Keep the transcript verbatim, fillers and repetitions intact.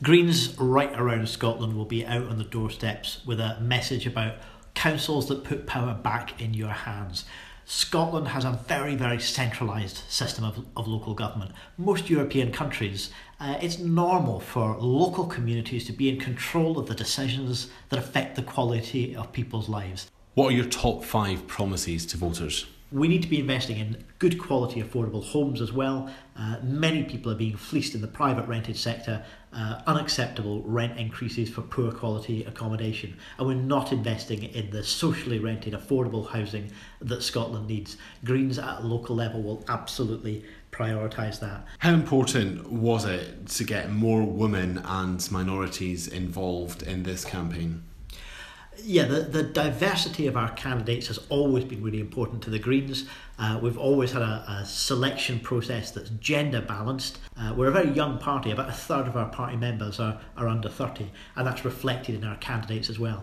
Greens right around Scotland will be out on the doorsteps with a message about councils that put power back in your hands. Scotland has a very, very centralised system of, of local government. Most European countries, uh, it's normal for local communities to be in control of the decisions that affect the quality of people's lives. What are your top five promises to voters? We need to be investing in good quality affordable homes as well. Uh, many people are being fleeced in the private rented sector, uh, unacceptable rent increases for poor quality accommodation, and we're not investing in the socially rented affordable housing that Scotland needs. Greens at a local level will absolutely prioritise that. How important was it to get more women and minorities involved in this campaign? Yeah, the, the diversity of our candidates has always been really important to the Greens. Uh, we've always had a, a selection process that's gender balanced. Uh, we're a very young party, about a third of our party members are, are under thirty, and that's reflected in our candidates as well.